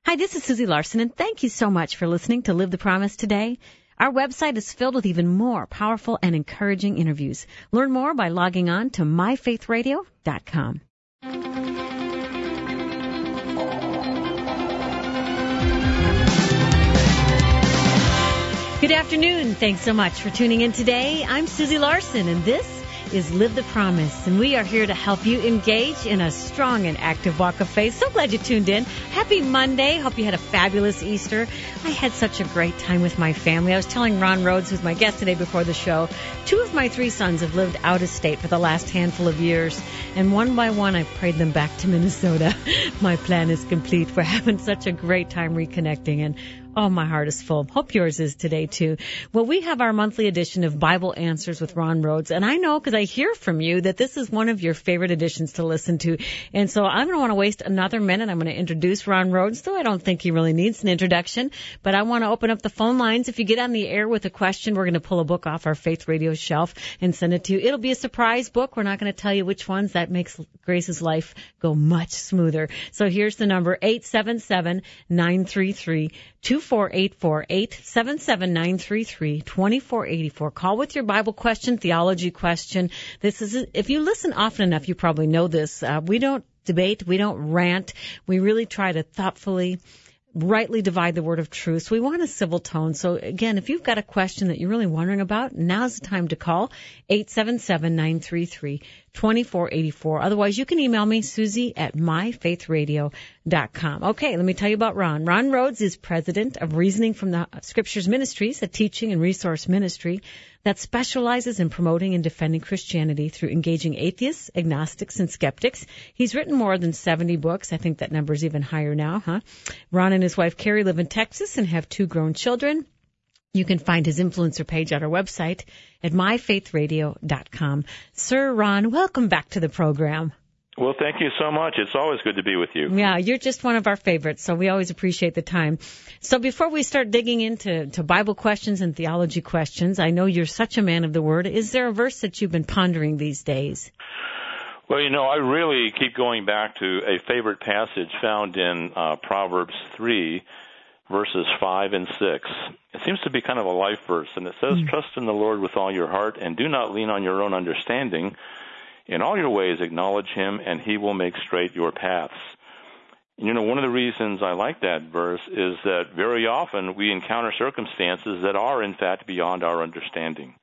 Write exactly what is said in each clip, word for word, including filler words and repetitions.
Hi, this is Susie Larson, and thank you so much for listening to Live the Promise today. Our website is filled with even more powerful and encouraging interviews. Learn more by logging on to my faith radio dot com. Good afternoon. Thanks so much for tuning in today. I'm Susie Larson, and this is Live the Promise, and we are here to help you engage in a strong and active walk of faith. So glad you tuned in. Happy Monday. Hope you had a fabulous Easter. I had such a great time with my family. I was telling Ron Rhodes, who's my guest today before the show, two of my three sons have lived out of state for the last handful of years, and one by one I've prayed them back to Minnesota. My plan is complete. We're having such a great time reconnecting, and oh, my heart is full. Hope yours is today, too. Well, we have our monthly edition of Bible Answers with Ron Rhodes, and I know because I hear from you that this is one of your favorite editions to listen to. And so I don't want to waste another minute. I'm going to introduce Ron Rhodes, though I don't think he really needs an introduction. But I want to open up the phone lines. If you get on the air with a question, we're going to pull a book off our Faith Radio shelf and send it to you. It'll be a surprise book. We're not going to tell you which ones. That makes Grace's life go much smoother. So here's the number, eight seven seven, nine three three, two four eight four, eight seven seven, nine three three, two four eight four. Call with your Bible question, theology question. This is, if you listen often enough, you probably know this. Uh, we don't debate. We don't rant. We really try to thoughtfully, rightly divide the word of truth. So we want a civil tone. So again, if you've got a question that you're really wondering about, now's the time to call, eight seven seven, nine three three, two four eight four. Otherwise, you can email me, Susie at my faith radio dot com. Okay, let me tell you about Ron. Ron Rhodes is president of Reasoning from the Scriptures Ministries, a teaching and resource ministry that specializes in promoting and defending Christianity through engaging atheists, agnostics, and skeptics. He's written more than seventy books. I think that number is even higher now, huh? Ron and his wife Carrie live in Texas and have two grown children. You can find his influencer page on our website at my faith radio dot com. Sir Ron, welcome back to the program. Well, thank you so much. It's always good to be with you. Yeah, you're just one of our favorites, so we always appreciate the time. So before we start digging into to Bible questions and theology questions, I know you're such a man of the Word. Is there a verse that you've been pondering these days? Well, you know, I really keep going back to a favorite passage found in uh, Proverbs three, verses five and six. It seems to be kind of a life verse, and it says, mm. Trust in the Lord with all your heart, and do not lean on your own understanding. In all your ways acknowledge him, and he will make straight your paths. And, you know, one of the reasons I like that verse is that very often we encounter circumstances that are, in fact, beyond our understanding.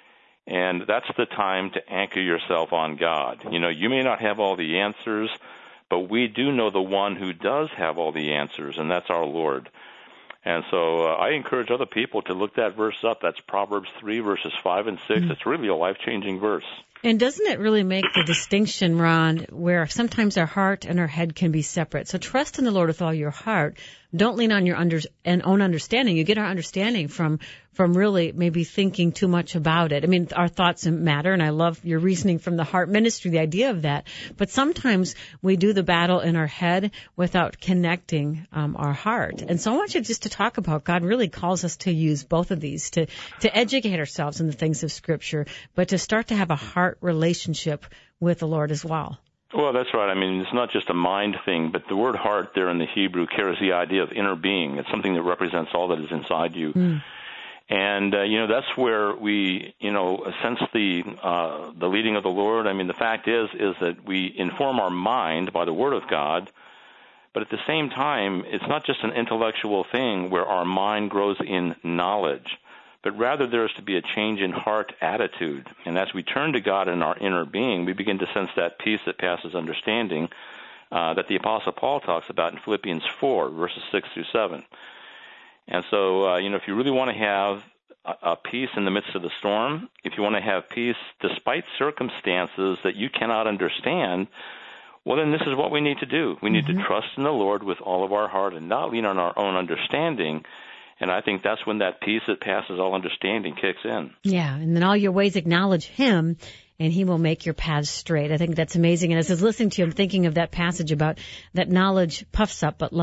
And that's the time to anchor yourself on God. You know, you may not have all the answers, but we do know the one who does have all the answers, and that's our Lord. And so uh, I encourage other people to look that verse up. That's Proverbs three, verses five and six. Mm-hmm. It's really a life-changing verse. And doesn't it really make the distinction, Ron, where sometimes our heart and our head can be separate? So trust in the Lord with all your heart. Don't lean on your under, and own understanding. You get our understanding from from really maybe thinking too much about it. I mean, our thoughts matter, and I love your reasoning from the heart ministry, the idea of that. But sometimes we do the battle in our head without connecting um, our heart. And so I want you just to talk about God really calls us to use both of these, to, to educate ourselves in the things of Scripture, but to start to have a heart relationship with the Lord as well. Well, that's right. I mean, it's not just a mind thing, but the word heart there in the Hebrew carries the idea of inner being. It's something that represents all that is inside you. Mm. And, uh, you know, that's where we, you know, sense the uh, the leading of the Lord. I mean, the fact is, is that we inform our mind by the Word of God, but at the same time, it's not just an intellectual thing where our mind grows in knowledge, but rather there is to be a change in heart attitude. And as we turn to God in our inner being, we begin to sense that peace that passes understanding uh, that the Apostle Paul talks about in Philippians four, verses six through seven. And so, uh, you know, if you really want to have a, a peace in the midst of the storm, if you want to have peace despite circumstances that you cannot understand, well, then this is what we need to do. We need mm-hmm. to trust in the Lord with all of our heart and not lean on our own understanding. And I think that's when that peace that passes all understanding kicks in. Yeah, and then all your ways acknowledge him, and he will make your paths straight. I think that's amazing. And as I was listening to you, I'm thinking of that passage about that knowledge puffs up, but love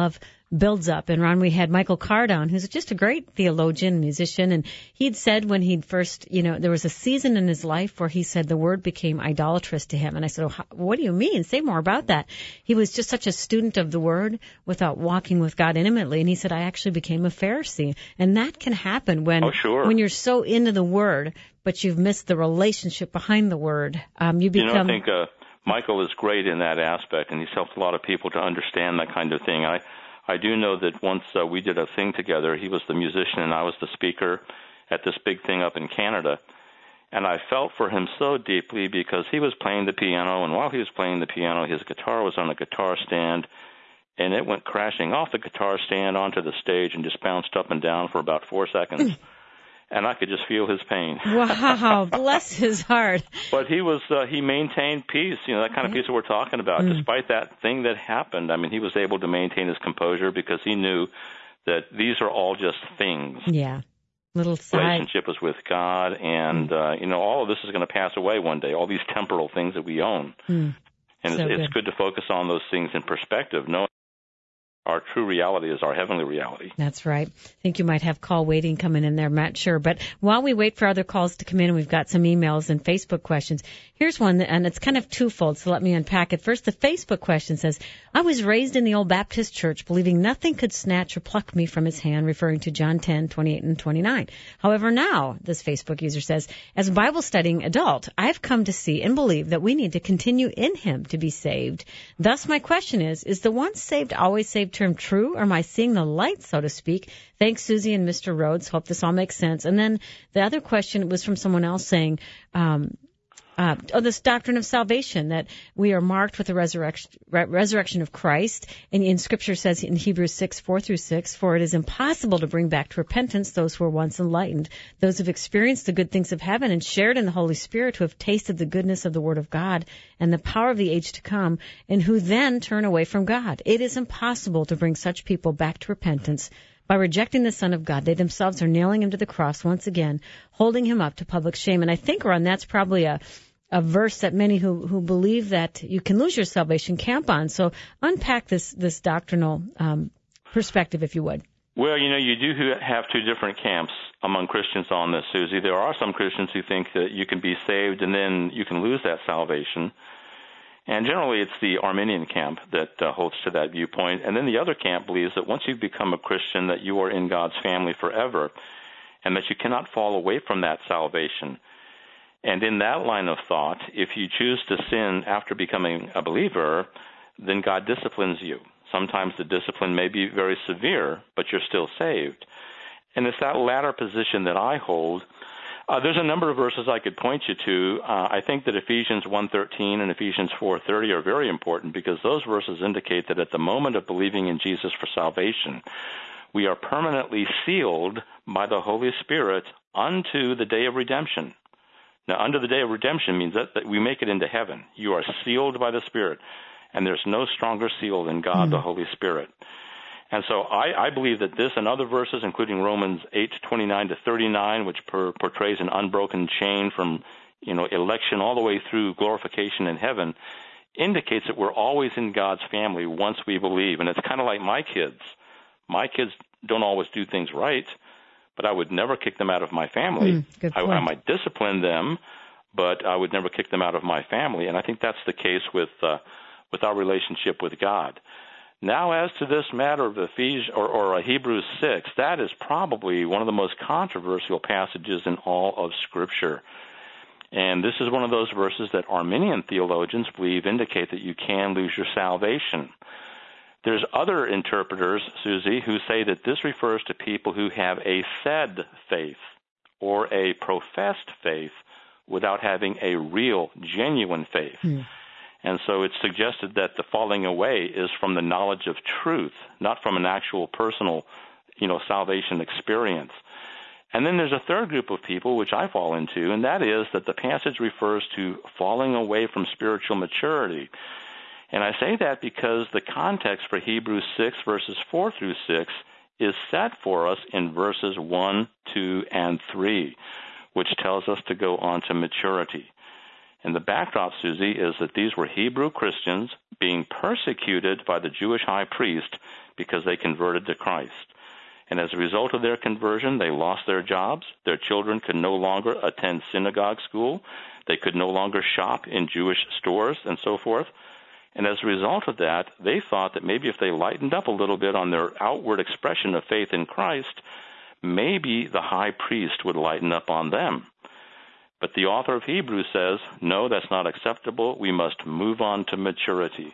builds up. And Ron, we had Michael Card on, who's just a great theologian, musician, and he'd said when he'd first, you know, there was a season in his life where he said the word became idolatrous to him. And I said, oh, how, what do you mean? Say more about that. He was just such a student of the word without walking with God intimately. And he said, I actually became a Pharisee. And that can happen when, oh, sure. when you're so into the word, but you've missed the relationship behind the word. Um, you become. You know, I think uh, Michael is great in that aspect, and he's helped a lot of people to understand that kind of thing. I, I do know that once uh, we did a thing together. He was the musician, and I was the speaker at this big thing up in Canada. And I felt for him so deeply because he was playing the piano, and while he was playing the piano, his guitar was on a guitar stand, and it went crashing off the guitar stand onto the stage and just bounced up and down for about four seconds. And I could just feel his pain. Wow, bless his heart. But he was uh, he maintained peace, you know, that kind of Okay. peace that we're talking about. Mm. Despite that thing that happened, I mean, he was able to maintain his composure because he knew that these are all just things. Yeah, little side. Relationship is with God, and, mm. uh, you know, all of this is going to pass away one day, all these temporal things that we own. Mm. And so it's, good. it's good to focus on those things in perspective, knowing our true reality is our heavenly reality. That's right. I think you might have call waiting coming in there. I'm not sure. But while we wait for other calls to come in, we've got some emails and Facebook questions. Here's one, and it's kind of twofold, so let me unpack it. First, the Facebook question says, I was raised in the old Baptist church believing nothing could snatch or pluck me from his hand, referring to John ten, twenty-eight and twenty-nine. However, now, this Facebook user says, as a Bible studying adult, I've come to see and believe that we need to continue in him to be saved. Thus, my question is, is the once saved, always saved term true, or am I seeing the light, so to speak? Thanks, Susie and Mister Rhodes. Hope this all makes sense. And then the other question was from someone else saying, um, Uh, oh, this doctrine of salvation, that we are marked with the resurrection, re- resurrection of Christ. And in Scripture says in Hebrews six, four through six, for it is impossible to bring back to repentance those who were once enlightened, those who have experienced the good things of heaven and shared in the Holy Spirit, who have tasted the goodness of the Word of God and the power of the age to come, and who then turn away from God. It is impossible to bring such people back to repentance. By rejecting the Son of God, they themselves are nailing him to the cross once again, holding him up to public shame. And I think, Ron, that's probably a a verse that many who, who believe that you can lose your salvation camp on. So unpack this, this doctrinal um, perspective, if you would. Well, you know, you do have two different camps among Christians on this, Susie. There are some Christians who think that you can be saved and then you can lose that salvation. And generally it's the Arminian camp that uh, holds to that viewpoint. And then the other camp believes that once you've become a Christian, that you are in God's family forever and that you cannot fall away from that salvation. And in that line of thought, if you choose to sin after becoming a believer, then God disciplines you. Sometimes the discipline may be very severe, but you're still saved. And it's that latter position that I hold. Uh, there's a number of verses I could point you to. Uh, I think that Ephesians one thirteen and Ephesians four thirty are very important because those verses indicate that at the moment of believing in Jesus for salvation, we are permanently sealed by the Holy Spirit unto the day of redemption. Now, under the day of redemption means that, that we make it into heaven. You are sealed by the Spirit, and there's no stronger seal than God, mm. the Holy Spirit. And so I, I believe that this and other verses, including Romans eight twenty-nine to thirty-nine, which per, portrays an unbroken chain from, you know, election all the way through glorification in heaven, indicates that we're always in God's family once we believe. And it's kind of like my kids. My kids don't always do things right, but I would never kick them out of my family. Mm, good I, point. I might discipline them, but I would never kick them out of my family. And I think that's the case with uh, with our relationship with God. Now, as to this matter of Ephesians or, or Hebrews six, that is probably one of the most controversial passages in all of Scripture. And this is one of those verses that Arminian theologians believe indicate that you can lose your salvation. There's other interpreters, Susie, who say that this refers to people who have a said faith or a professed faith without having a real, genuine faith. Mm. And so it's suggested that the falling away is from the knowledge of truth, not from an actual personal, you know, salvation experience. And then there's a third group of people, which I fall into, and that is that the passage refers to falling away from spiritual maturity. And I say that because the context for Hebrews six, verses four through six, is set for us in verses one, two, and three, which tells us to go on to maturity. And the backdrop, Susie, is that these were Hebrew Christians being persecuted by the Jewish high priest because they converted to Christ. And as a result of their conversion, they lost their jobs. Their children could no longer attend synagogue school. They could no longer shop in Jewish stores and so forth. And as a result of that, they thought that maybe if they lightened up a little bit on their outward expression of faith in Christ, maybe the high priest would lighten up on them. But the author of Hebrews says, no, that's not acceptable. We must move on to maturity.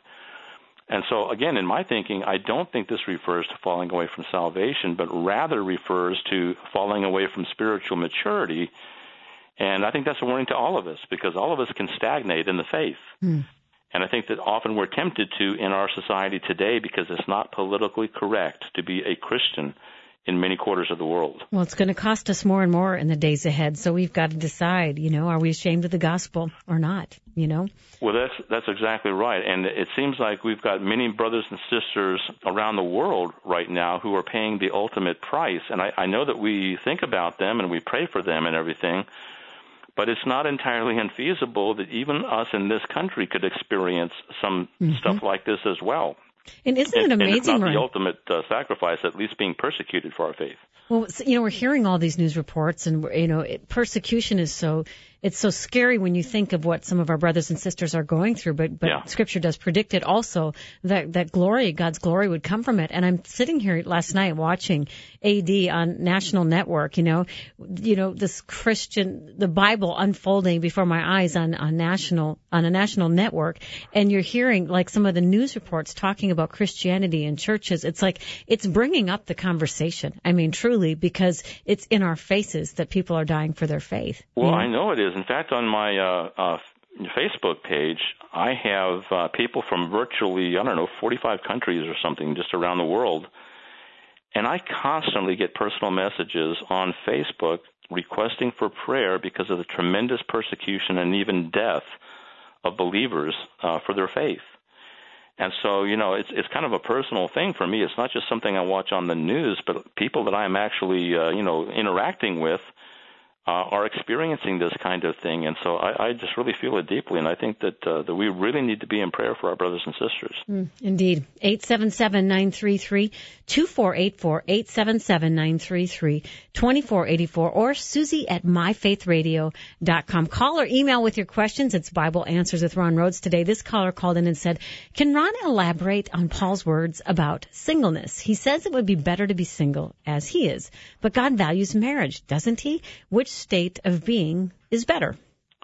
And so, again, in my thinking, I don't think this refers to falling away from salvation, but rather refers to falling away from spiritual maturity. And I think that's a warning to all of us, because all of us can stagnate in the faith. Mm. And I think that often we're tempted to in our society today because it's not politically correct to be a Christian in many quarters of the world. Well, it's going to cost us more and more in the days ahead, so we've got to decide, you know, are we ashamed of the gospel or not, you know? Well, that's that's exactly right. And it seems like we've got many brothers and sisters around the world right now who are paying the ultimate price. And I, I know that we think about them and we pray for them and everything, but it's not entirely unfeasible that even us in this country could experience some mm-hmm. stuff like this as well. And isn't it and, amazing? And it's not right? the ultimate uh, sacrifice, at least being persecuted for our faith. Well, you know, we're hearing all these news reports, and you know, it, persecution is so it's so scary when you think of what some of our brothers and sisters are going through. But but yeah. Scripture does predict it also that that glory, God's glory, would come from it. And I'm sitting here last night watching A D on national network. You know, you know this Christian, the Bible unfolding before my eyes on on national on a national network, and you're hearing like some of the news reports talking about Christianity in churches. It's like it's bringing up the conversation. I mean, truly, because it's in our faces that people are dying for their faith. Well, know? I know it is. In fact, on my uh, uh, Facebook page, I have uh, people from virtually, I don't know, forty-five countries or something just around the world. And I constantly get personal messages on Facebook requesting for prayer because of the tremendous persecution and even death of believers uh, for their faith. And so, you know, it's it's kind of a personal thing for me. It's not just something I watch on the news, but people that I'm actually, uh, you know, interacting with uh, are experiencing this kind of thing. And so I, I just really feel it deeply, and I think that uh, that we really need to be in prayer for our brothers and sisters. Mm, indeed. eight seven seven, nine three three, two four eight four, eight seven seven, nine three three, two four eight four, or Susie at my faith radio dot com. Call or email with your questions. It's Bible Answers with Ron Rhodes today. This caller called in and said, can Ron elaborate on Paul's words about singleness? He says it would be better to be single as he is, but God values marriage, doesn't he? Which state of being is better?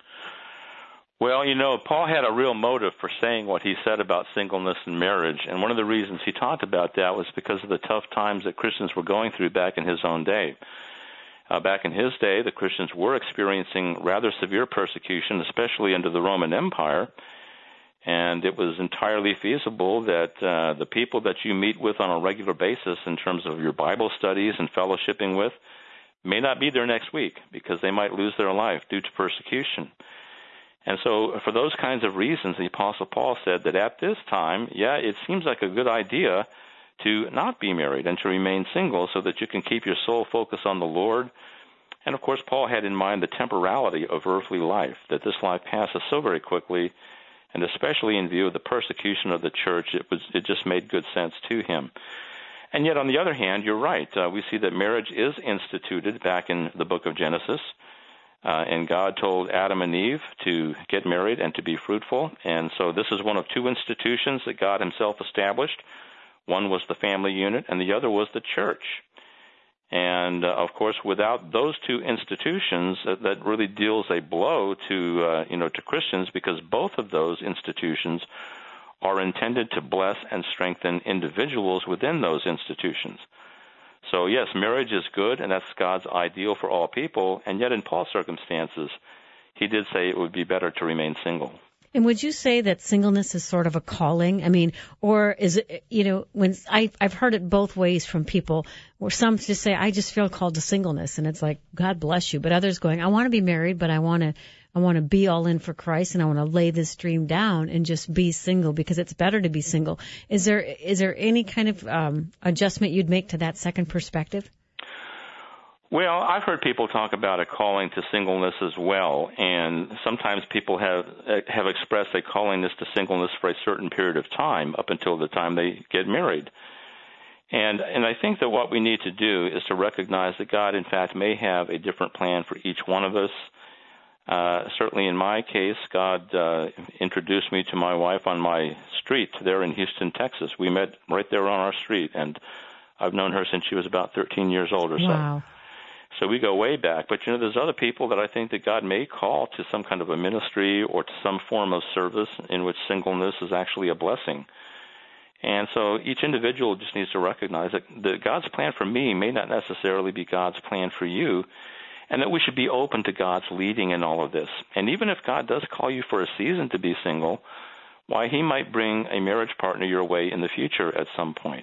Well, you know, Paul had a real motive for saying what he said about singleness and marriage, and one of the reasons he talked about that was because of the tough times that Christians were going through back in his own day. Uh, back in his day, the Christians were experiencing rather severe persecution, especially under the Roman Empire, and it was entirely feasible that uh, the people that you meet with on a regular basis in terms of your Bible studies and fellowshipping with may not be there next week because they might lose their life due to persecution. And so for those kinds of reasons, the Apostle Paul said that at this time, yeah, it seems like a good idea to not be married and to remain single so that you can keep your sole focus on the Lord. And, of course, Paul had in mind the temporality of earthly life, that this life passes so very quickly, and especially in view of the persecution of the church, it was it just made good sense to him. And yet, on the other hand, you're right. Uh, we see that marriage is instituted back in the book of Genesis. Uh, and God told Adam and Eve to get married and to be fruitful. And so this is one of two institutions that God himself established. One was the family unit, and the other was the church. And, uh, of course, without those two institutions, uh, that really deals a blow to, uh, you know, to Christians, because both of those institutions are intended to bless and strengthen individuals within those institutions. So, yes, marriage is good, and that's God's ideal for all people, and yet in Paul's circumstances, he did say it would be better to remain single. And would you say that singleness is sort of a calling? I mean, or is it, you know, when I, I've heard it both ways from people, where some just say, I just feel called to singleness, and it's like, God bless you, but others going, I want to be married, but I want to I want to be all in for Christ, and I want to lay this dream down and just be single because it's better to be single. Is there is there any kind of um, adjustment you'd make to that second perspective? Well, I've heard people talk about a calling to singleness as well, and sometimes people have have expressed a callingness to singleness for a certain period of time, up until the time they get married. And and I think that what we need to do is to recognize that God, in fact, may have a different plan for each one of us. Uh, certainly in my case, God uh, introduced me to my wife on my street there in Houston, Texas. We met right there on our street, and I've known her since she was about thirteen years old or so. Wow. So we go way back. But, you know, there's other people that I think that God may call to some kind of a ministry or to some form of service in which singleness is actually a blessing. And so each individual just needs to recognize that the, God's plan for me may not necessarily be God's plan for you, and that we should be open to God's leading in all of this. And even if God does call you for a season to be single, why, he might bring a marriage partner your way in the future at some point.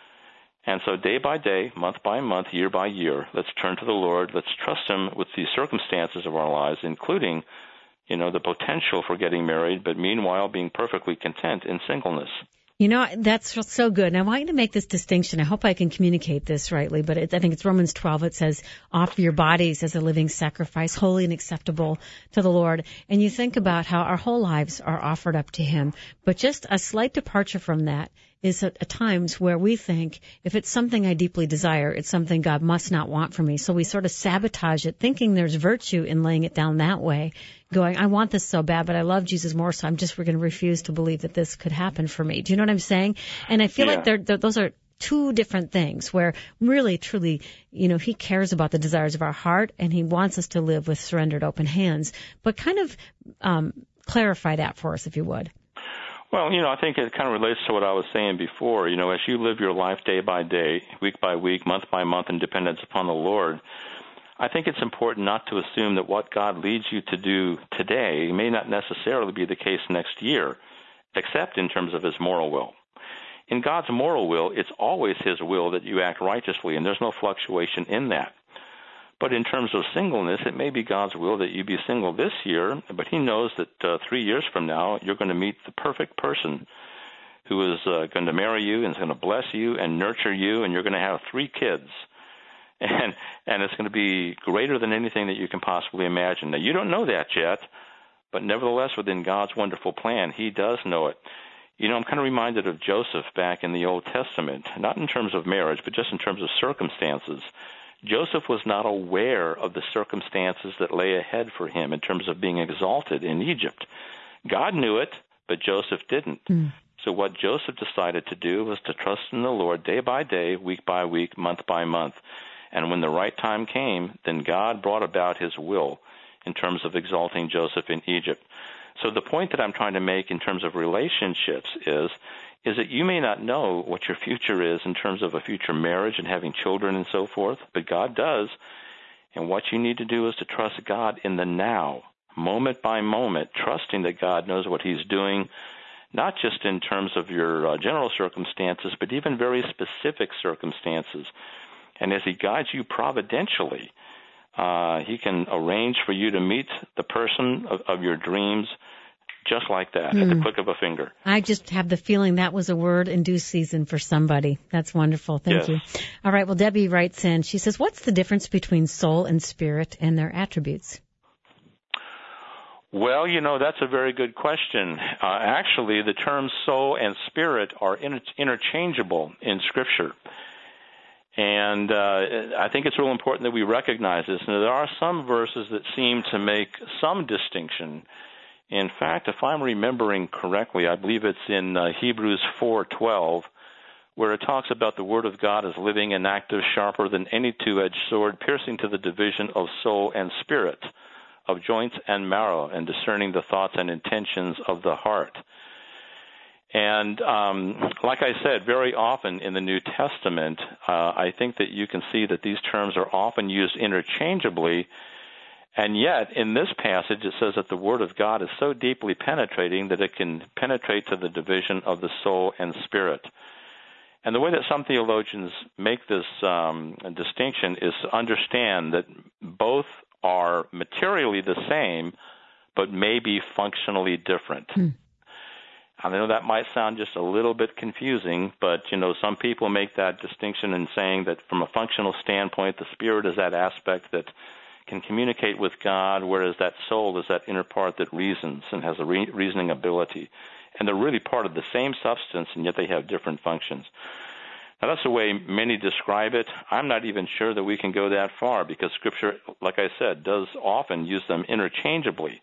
And so day by day, month by month, year by year, let's turn to the Lord. Let's trust him with the circumstances of our lives, including, you know, the potential for getting married, but meanwhile being perfectly content in singleness. You know, that's so good. And I want you to make this distinction. I hope I can communicate this rightly, but it, I think it's Romans twelve. It says, offer your bodies as a living sacrifice, holy and acceptable to the Lord. And you think about how our whole lives are offered up to him. But just a slight departure from that is at, at times where we think, if it's something I deeply desire, it's something God must not want from me. So we sort of sabotage it, thinking there's virtue in laying it down that way, going, I want this so bad, but I love Jesus more, so I'm just we're going to refuse to believe that this could happen for me. Do you know what I'm saying? And I feel yeah. like they're, they're, those are two different things where really, truly, you know, he cares about the desires of our heart, and he wants us to live with surrendered open hands. But kind of um, clarify that for us, if you would. Well, you know, I think it kind of relates to what I was saying before. You know, as you live your life day by day, week by week, month by month in dependence upon the Lord, I think it's important not to assume that what God leads you to do today may not necessarily be the case next year, except in terms of his moral will. In God's moral will, it's always his will that you act righteously, and there's no fluctuation in that. But in terms of singleness, it may be God's will that you be single this year, but he knows that uh, three years from now, you're going to meet the perfect person who is uh, going to marry you and is going to bless you and nurture you, and you're going to have three kids. And and it's going to be greater than anything that you can possibly imagine. Now, you don't know that yet, but nevertheless, within God's wonderful plan, he does know it. You know, I'm kind of reminded of Joseph back in the Old Testament, not in terms of marriage, but just in terms of circumstances. Joseph was not aware of the circumstances that lay ahead for him in terms of being exalted in Egypt. God knew it, but Joseph didn't. Mm. So what Joseph decided to do was to trust in the Lord day by day, week by week, month by month. And when the right time came, then God brought about his will in terms of exalting Joseph in Egypt. So the point that I'm trying to make in terms of relationships is, is that you may not know what your future is in terms of a future marriage and having children and so forth, but God does. And what you need to do is to trust God in the now, moment by moment, trusting that God knows what he's doing, not just in terms of your uh, general circumstances, but even very specific circumstances. And as he guides you providentially, uh, he can arrange for you to meet the person of, of your dreams just like that, mm. at the click of a finger. I just have the feeling that was a word in due season for somebody. That's wonderful. Thank yes. you. All right. Well, Debbie writes in, she says, what's the difference between soul and spirit and their attributes? Well, you know, that's a very good question. Uh, actually, the terms soul and spirit are inter- interchangeable in Scripture. And uh, I think it's real important that we recognize this. And there are some verses that seem to make some distinction. In fact, if I'm remembering correctly, I believe it's in uh, Hebrews four twelve, where it talks about the Word of God as living and active, sharper than any two-edged sword, piercing to the division of soul and spirit, of joints and marrow, and discerning the thoughts and intentions of the heart. And um, like I said, very often in the New Testament, uh, I think that you can see that these terms are often used interchangeably. And yet, in this passage, it says that the Word of God is so deeply penetrating that it can penetrate to the division of the soul and spirit. And the way that some theologians make this um, distinction is to understand that both are materially the same, but may be functionally different. Hmm. I know that might sound just a little bit confusing, but, you know, some people make that distinction in saying that from a functional standpoint, the spirit is that aspect that can communicate with God, whereas that soul is that inner part that reasons and has a re- reasoning ability. And they're really part of the same substance, and yet they have different functions. Now, that's the way many describe it. I'm not even sure that we can go that far because Scripture, like I said, does often use them interchangeably.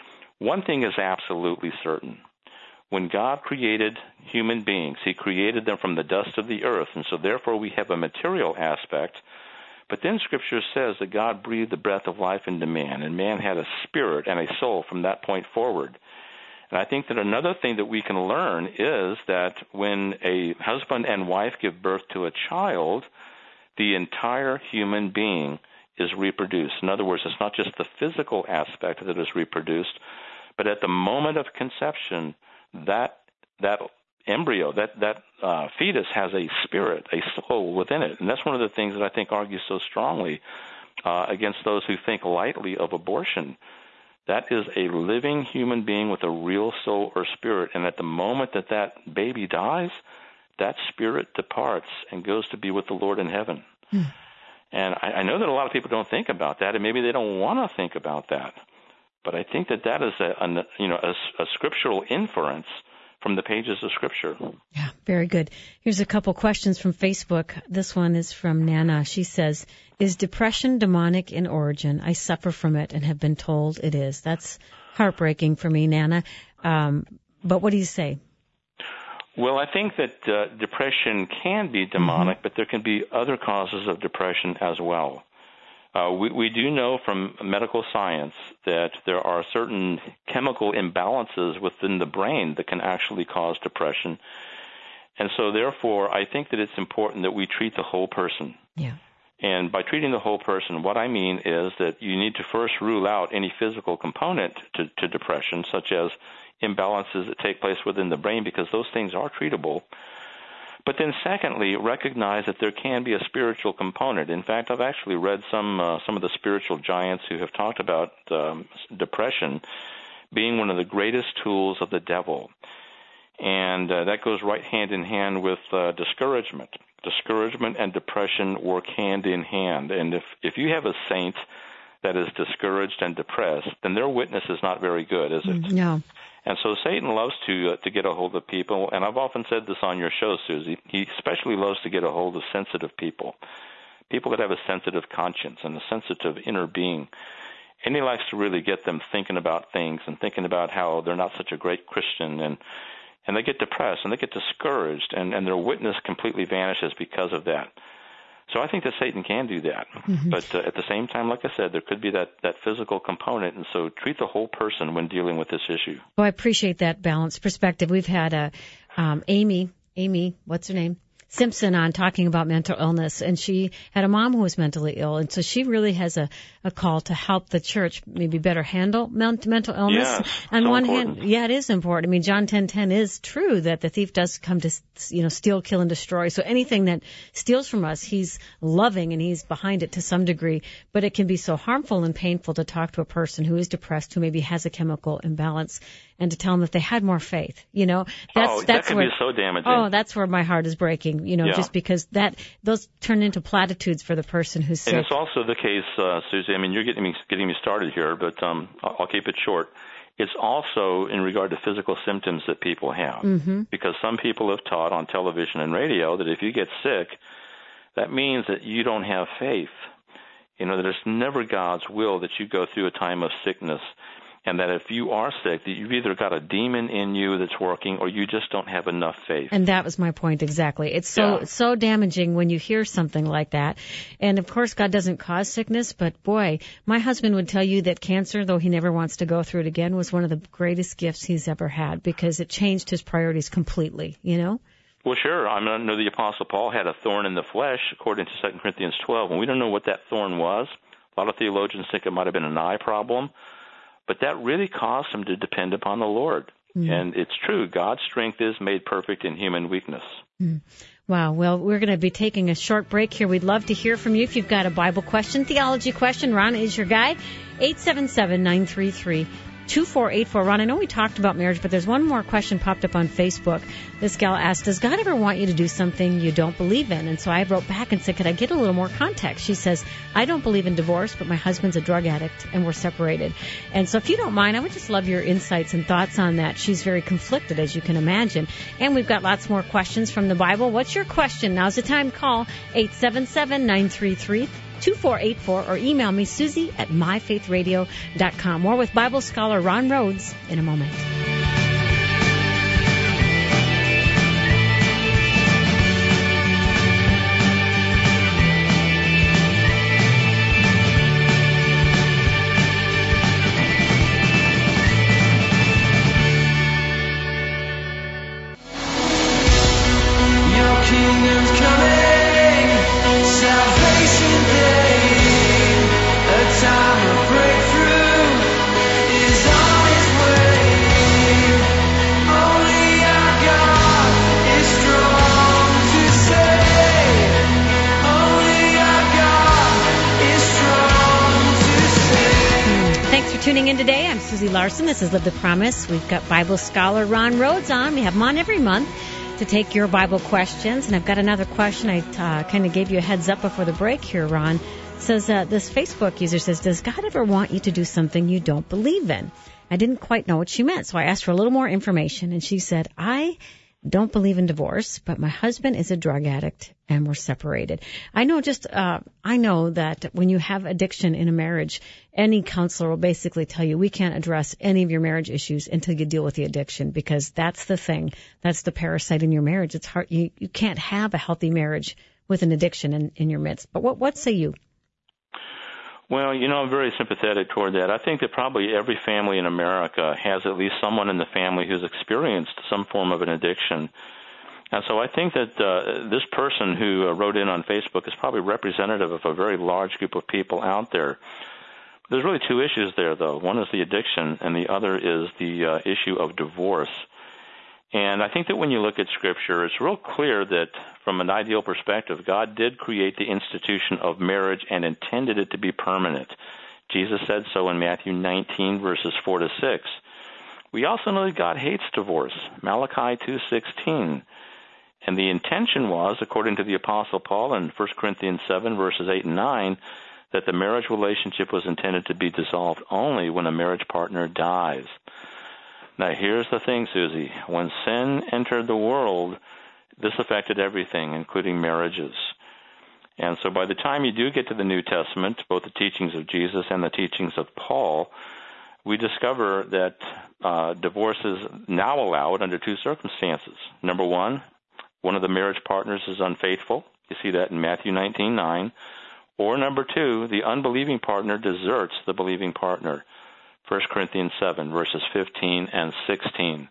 One thing is absolutely certain. When God created human beings, He created them from the dust of the earth, and so therefore we have a material aspect. But then Scripture says that God breathed the breath of life into man, and man had a spirit and a soul from that point forward. And I think that another thing that we can learn is that when a husband and wife give birth to a child, the entire human being is reproduced. In other words, it's not just the physical aspect that is reproduced, but at the moment of conception, that that embryo, that, that uh, fetus has a spirit, a soul within it. And that's one of the things that I think argues so strongly uh, against those who think lightly of abortion. That is a living human being with a real soul or spirit. And at the moment that that baby dies, that spirit departs and goes to be with the Lord in heaven. Hmm. And I, I know that a lot of people don't think about that, and maybe they don't want to think about that. But I think that that is a, a you know a, a scriptural inference from the pages of Scripture. Yeah, very good. Here's a couple questions from Facebook. This one is from Nana. She says, is depression demonic in origin? I suffer from it and have been told it is. That's heartbreaking for me, Nana. Um, but what do you say? Well, I think that uh, depression can be demonic, mm-hmm. but there can be other causes of depression as well. Uh, we, we do know from medical science that there are certain chemical imbalances within the brain that can actually cause depression. And so, therefore, I think that it's important that we treat the whole person. Yeah. And by treating the whole person, what I mean is that you need to first rule out any physical component to, to depression, such as imbalances that take place within the brain, because those things are treatable. But then secondly, recognize that there can be a spiritual component. In fact, I've actually read some uh, some of the spiritual giants who have talked about um, depression being one of the greatest tools of the devil. And uh, that goes right hand in hand with uh, discouragement. Discouragement and depression work hand in hand. And if, if you have a saint that is discouraged and depressed, then their witness is not very good, is it? No. And so Satan loves to uh, to get a hold of people, and I've often said this on your show, Susie. He especially loves to get a hold of sensitive people, people that have a sensitive conscience and a sensitive inner being. And he likes to really get them thinking about things and thinking about how they're not such a great Christian, and and they get depressed and they get discouraged, and, and their witness completely vanishes because of that. So I think that Satan can do that. Mm-hmm. But uh, at the same time, like I said, there could be that, that physical component, and so treat the whole person when dealing with this issue. Well, I appreciate that balanced perspective. We've had a um, Amy, Amy, what's her name? Simpson on talking about mental illness, and she had a mom who was mentally ill, and so she really has a, a call to help the church maybe better handle mental illness. Yes, on so one important. hand, yeah, it is important. I mean, John ten ten is true that the thief does come to, you know, steal, kill, and destroy. So anything that steals from us, he's loving and he's behind it to some degree. But it can be so harmful and painful to talk to a person who is depressed, who maybe has a chemical imbalance, and to tell them if they had more faith. You know, that's oh, that's that can where, be so damaging. Oh, that's where my heart is breaking. You know, yeah. just because that those turn into platitudes for the person who's sick. And it's also the case, uh, Susie. I mean, you're getting me getting me started here, but um, I'll, I'll keep it short. It's also in regard to physical symptoms that people have, mm-hmm. because some people have taught on television and radio that if you get sick, that means that you don't have faith. You know, that it's never God's will that you go through a time of sickness. And that if you are sick, that you've either got a demon in you that's working or you just don't have enough faith. And that was my point exactly. It's so yeah. so damaging when you hear something like that. And, of course, God doesn't cause sickness, but, boy, my husband would tell you that cancer, though he never wants to go through it again, was one of the greatest gifts he's ever had because it changed his priorities completely, you know? Well, sure. I mean, I know the Apostle Paul had a thorn in the flesh, according to Second Corinthians twelve, and we don't know what that thorn was. A lot of theologians think it might have been an eye problem. But that really caused him to depend upon the Lord. Mm. And it's true, God's strength is made perfect in human weakness. Mm. Wow. Well, we're going to be taking a short break here. We'd love to hear from you if you've got a Bible question, theology question. Ron is your guy. eight seven seven, nine three three, two four eight four. Ron, I know we talked about marriage, but there's one more question popped up on Facebook. This gal asked, does God ever want you to do something you don't believe in? And so I wrote back and said, could I get a little more context? She says, I don't believe in divorce, but my husband's a drug addict and we're separated. And so if you don't mind, I would just love your insights and thoughts on that. She's very conflicted, as you can imagine. And we've got lots more questions from the Bible. What's your question? Now's the time. Call eight seven seven, nine three three, two four eight four or email me, Susie at my faith radio dot com. More with Bible scholar Ron Rhodes in a moment. Your kingdom's coming, salvation day, a time of breakthrough is on its way. Only our God is strong to save. Only our God is strong to save. Thanks for tuning in today. I'm Susie Larson. This is Live the Promise. We've got Bible scholar Ron Rhodes on. We have him on every month to take your Bible questions. And I've got another question. I uh, kind of gave you a heads up before the break here, Ron. It says, uh, this Facebook user says, does God ever want you to do something you don't believe in? I didn't quite know what she meant, so I asked for a little more information. And she said, I don't believe in divorce, but my husband is a drug addict and we're separated. I know just, uh, I know that when you have addiction in a marriage, any counselor will basically tell you we can't address any of your marriage issues until you deal with the addiction, because that's the thing. That's the parasite in your marriage. It's hard. You, you can't have a healthy marriage with an addiction in, in your midst. But what, what say you? Well, you know, I'm very sympathetic toward that. I think that probably every family in America has at least someone in the family who's experienced some form of an addiction. And so I think that uh, this person who uh, wrote in on Facebook is probably representative of a very large group of people out there. There's really two issues there, though. One is the addiction, and the other is the uh, issue of divorce. And I think that when you look at Scripture, it's real clear that from an ideal perspective, God did create the institution of marriage and intended it to be permanent. Jesus said so in Matthew nineteen, verses four to six. We also know that God hates divorce, Malachi two sixteen. And the intention was, according to the Apostle Paul in First Corinthians seven, verses eight and nine, that the marriage relationship was intended to be dissolved only when a marriage partner dies. Now, here's the thing, Susie. When sin entered the world, this affected everything, including marriages. And so by the time you do get to the New Testament, both the teachings of Jesus and the teachings of Paul, we discover that uh, divorce is now allowed under two circumstances. Number one, one of the marriage partners is unfaithful. You see that in Matthew nineteen nine. Or number two, the unbelieving partner deserts the believing partner. First Corinthians seven, verses fifteen and sixteen.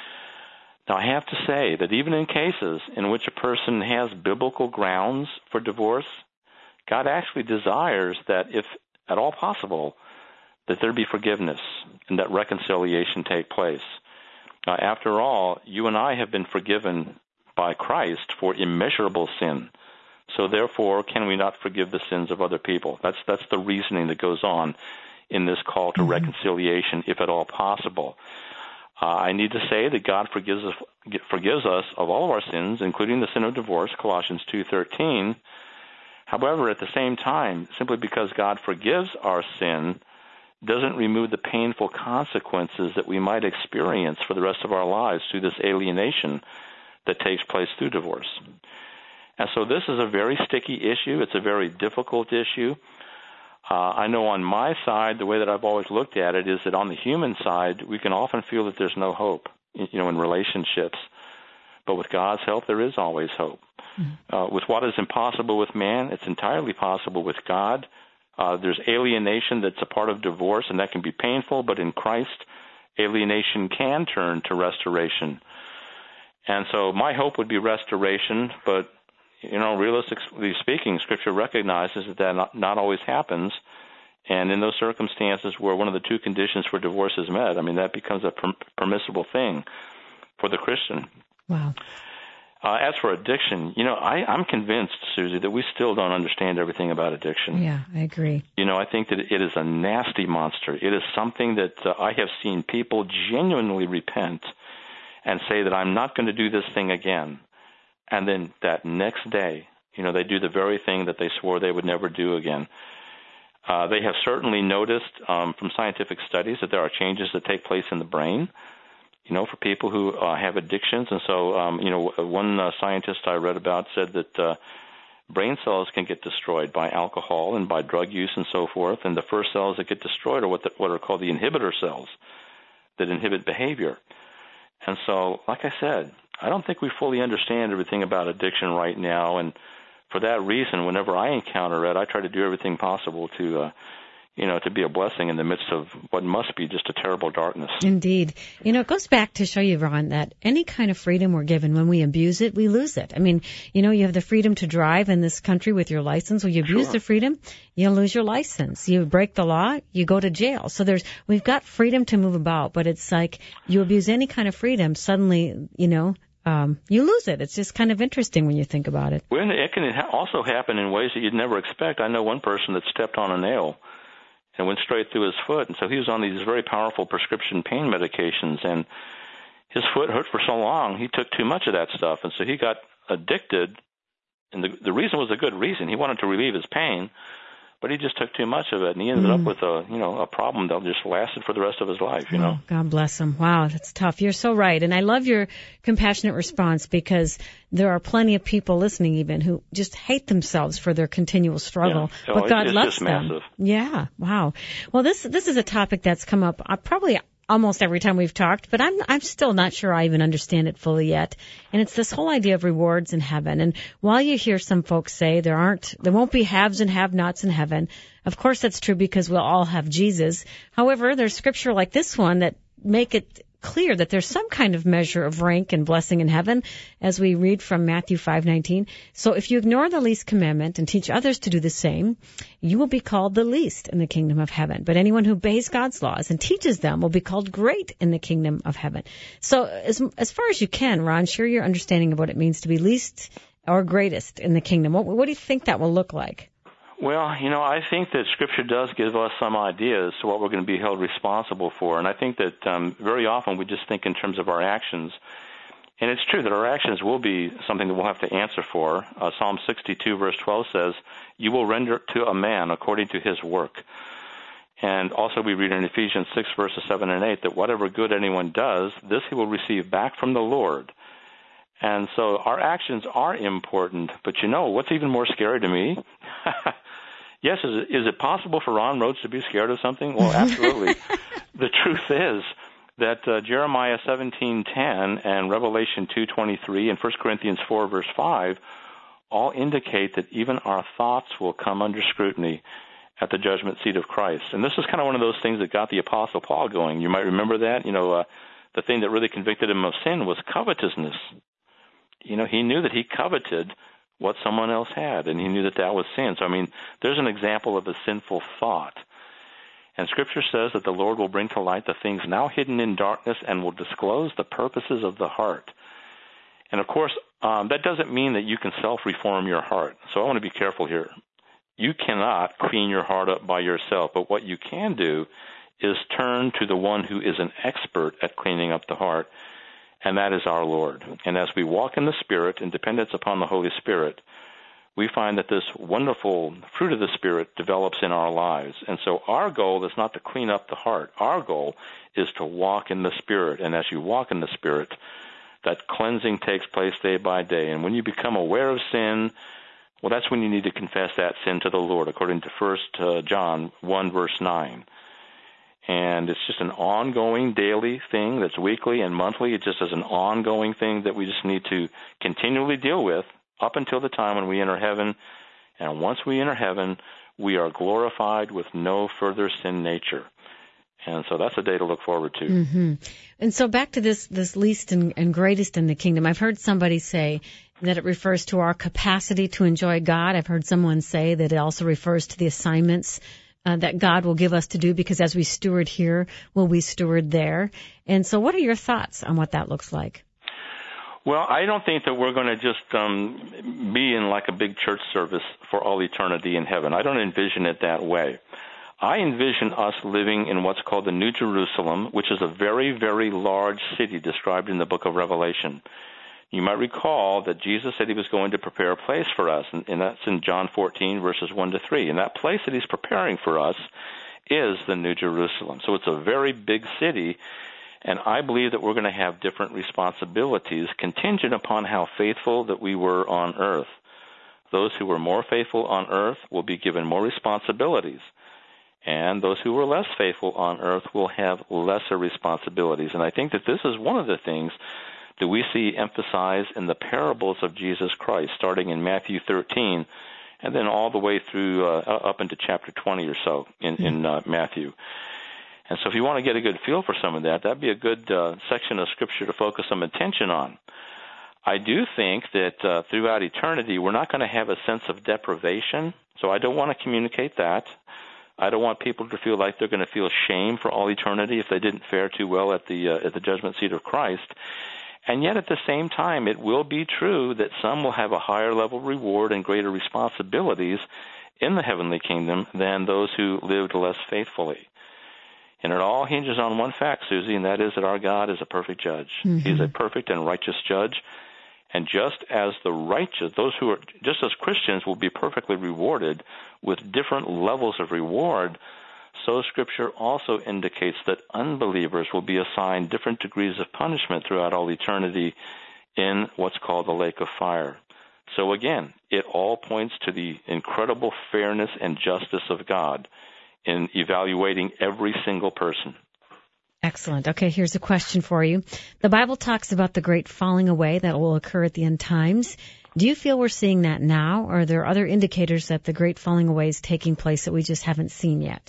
Now, I have to say that even in cases in which a person has biblical grounds for divorce, God actually desires that, if at all possible, that there be forgiveness and that reconciliation take place. Uh, after all, you and I have been forgiven by Christ for immeasurable sin. So therefore, can we not forgive the sins of other people? That's that's the reasoning that goes on in this call to mm-hmm. reconciliation, if at all possible. Uh, I need to say that God forgives us, forgives us of all of our sins, including the sin of divorce, Colossians two thirteen. However, at the same time, simply because God forgives our sin doesn't remove the painful consequences that we might experience for the rest of our lives through this alienation that takes place through divorce. And so this is a very sticky issue. It's a very difficult issue. Uh, I know on my side, the way that I've always looked at it is that on the human side, we can often feel that there's no hope, you know, in relationships. But with God's help, there is always hope. Mm-hmm. Uh, with what is impossible with man, it's entirely possible with God. Uh, there's alienation that's a part of divorce, and that can be painful, but in Christ, alienation can turn to restoration. And so my hope would be restoration, but you know, realistically speaking, Scripture recognizes that that not, not always happens. And in those circumstances where one of the two conditions for divorce is met, I mean, that becomes a per- permissible thing for the Christian. Wow. Uh, as for addiction, you know, I, I'm convinced, Susie, that we still don't understand everything about addiction. Yeah, I agree. You know, I think that it is a nasty monster. It is something that uh, I have seen people genuinely repent and say that I'm not going to do this thing again. And then that next day, you know, they do the very thing that they swore they would never do again. Uh, they have certainly noticed um, from scientific studies that there are changes that take place in the brain, you know, for people who uh, have addictions. And so, um, you know, one uh, scientist I read about said that uh, brain cells can get destroyed by alcohol and by drug use and so forth. And the first cells that get destroyed are what, the, what are called the inhibitor cells that inhibit behavior. And so, like I said, I don't think we fully understand everything about addiction right now. And for that reason, whenever I encounter it, I try to do everything possible to uh, you know, to be a blessing in the midst of what must be just a terrible darkness. Indeed. You know, it goes back to show you, Ron, that any kind of freedom we're given, when we abuse it, we lose it. I mean, you know, you have the freedom to drive in this country with your license. When you abuse Sure. the freedom, you lose your license. You break the law, you go to jail. So there's, we've got freedom to move about, but it's like you abuse any kind of freedom, suddenly, you know, um, you lose it. It's just kind of interesting when you think about it. Well, it can also happen in ways that you'd never expect. I know one person that stepped on a nail and went straight through his foot. And so he was on these very powerful prescription pain medications, and his foot hurt for so long, he took too much of that stuff. And so he got addicted, and the, the reason was a good reason. He wanted to relieve his pain, but he just took too much of it, and he ended mm. up with a, you know, a problem that just lasted for the rest of his life, you know. Oh, God bless him. Wow, that's tough. You're so right. And I love your compassionate response, because there are plenty of people listening even who just hate themselves for their continual struggle. Yeah. Oh, but God it's loves just them. Massive. Yeah, wow. Well, this this is a topic that's come up uh, probably almost every time we've talked, but I'm I'm still not sure I even understand it fully yet. And it's this whole idea of rewards in heaven. And while you hear some folks say there aren't, there won't be haves and have-nots in heaven, of course that's true because we'll all have Jesus. However, there's scripture like this one that make it clear that there's some kind of measure of rank and blessing in heaven, as we read from Matthew five nineteen. So if you ignore the least commandment and teach others to do the same, you will be called the least in the kingdom of heaven. But anyone who obeys God's laws and teaches them will be called great in the kingdom of heaven. So as as far as you can, Ron, share your understanding of what it means to be least or greatest in the kingdom. What, what do you think that will look like? Well, you know, I think that Scripture does give us some ideas to what we're going to be held responsible for. And I think that um, very often we just think in terms of our actions. And it's true that our actions will be something that we'll have to answer for. Uh, Psalm sixty-two, verse twelve says, "You will render to a man according to his work." And also we read in Ephesians six, verses seven and eight, that whatever good anyone does, this he will receive back from the Lord. And so our actions are important. But you know, what's even more scary to me? Yes, is it, is it possible for Ron Rhodes to be scared of something? Well, absolutely. The truth is that uh, Jeremiah seventeen ten and Revelation two twenty-three and First Corinthians four, verse five all indicate that even our thoughts will come under scrutiny at the judgment seat of Christ. And this is kind of one of those things that got the Apostle Paul going. You might remember that. You know, uh, the thing that really convicted him of sin was covetousness. You know, he knew that he coveted what someone else had, and he knew that that was sin. So, I mean, there's an example of a sinful thought. And Scripture says that the Lord will bring to light the things now hidden in darkness and will disclose the purposes of the heart. And, of course, um, that doesn't mean that you can self-reform your heart. So I want to be careful here. You cannot clean your heart up by yourself, but what you can do is turn to the one who is an expert at cleaning up the heart, and that is our Lord. And as we walk in the Spirit in dependence upon the Holy Spirit, we find that this wonderful fruit of the Spirit develops in our lives. And so our goal is not to clean up the heart. Our goal is to walk in the Spirit. And as you walk in the Spirit, that cleansing takes place day by day. And when you become aware of sin, well, that's when you need to confess that sin to the Lord, according to First John one, verse nine. And it's just an ongoing daily thing that's weekly and monthly. It just is an ongoing thing that we just need to continually deal with up until the time when we enter heaven. And once we enter heaven, we are glorified with no further sin nature. And so that's a day to look forward to. Mm-hmm. And so back to this, this least and, and greatest in the kingdom. I've heard somebody say that it refers to our capacity to enjoy God. I've heard someone say that it also refers to the assignments Uh, that God will give us to do, because as we steward here, will we steward there? And so what are your thoughts on what that looks like? Well, I don't think that we're going to just um, be in like a big church service for all eternity in heaven. I don't envision it that way. I envision us living in what's called the New Jerusalem, which is a very, very large city described in the book of Revelation. You might recall that Jesus said he was going to prepare a place for us, and, and that's in John fourteen, verses one to three. And that place that he's preparing for us is the New Jerusalem. So it's a very big city, and I believe that we're going to have different responsibilities contingent upon how faithful that we were on earth. Those who were more faithful on earth will be given more responsibilities, and those who were less faithful on earth will have lesser responsibilities. And I think that this is one of the things that we see emphasized in the parables of Jesus Christ, starting in Matthew thirteen, and then all the way through uh, up into chapter twenty or so in, in uh, Matthew. And so if you want to get a good feel for some of that, that'd be a good uh, section of Scripture to focus some attention on. I do think that uh, throughout eternity, we're not going to have a sense of deprivation, so I don't want to communicate that. I don't want people to feel like they're going to feel shame for all eternity if they didn't fare too well at the uh, at the judgment seat of Christ. And yet at the same time, it will be true that some will have a higher level reward and greater responsibilities in the heavenly kingdom than those who lived less faithfully. And it all hinges on one fact, Susie, and that is that our God is a perfect judge. Mm-hmm. He's a perfect and righteous judge. And just as the righteous, those who are, just as Christians will be perfectly rewarded with different levels of reward, so Scripture also indicates that unbelievers will be assigned different degrees of punishment throughout all eternity in what's called the lake of fire. So again, it all points to the incredible fairness and justice of God in evaluating every single person. Excellent. Okay, here's a question for you. The Bible talks about the great falling away that will occur at the end times. Do you feel we're seeing that now, or are there other indicators that the great falling away is taking place that we just haven't seen yet?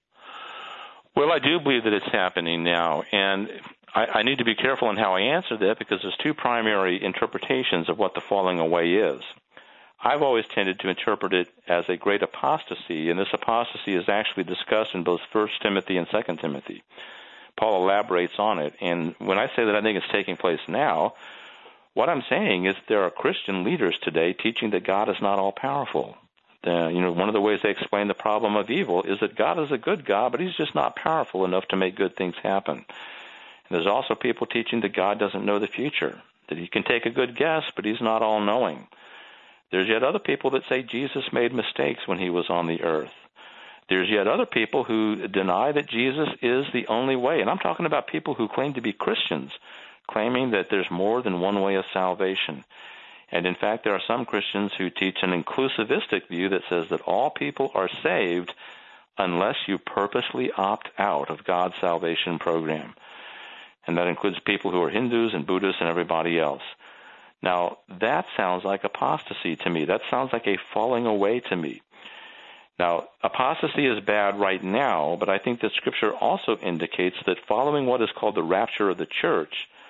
Well, I do believe that it's happening now, and I, I need to be careful in how I answer that because there's two primary interpretations of what the falling away is. I've always tended to interpret it as a great apostasy, and this apostasy is actually discussed in both First Timothy and Second Timothy. Paul elaborates on it, and when I say that I think it's taking place now, what I'm saying is there are Christian leaders today teaching that God is not all-powerful. Uh, you know, one of the ways they explain the problem of evil is that God is a good God, but he's just not powerful enough to make good things happen. And there's also people teaching that God doesn't know the future, that he can take a good guess, but he's not all-knowing. There's yet other people that say Jesus made mistakes when he was on the earth. There's yet other people who deny that Jesus is the only way. And I'm talking about people who claim to be Christians, claiming that there's more than one way of salvation. And in fact, there are some Christians who teach an inclusivistic view that says that all people are saved unless you purposely opt out of God's salvation program. And that includes people who are Hindus and Buddhists and everybody else. Now, that sounds like apostasy to me. That sounds like a falling away to me. Now, apostasy is bad right now, but I think that Scripture also indicates that following what is called the rapture of the church,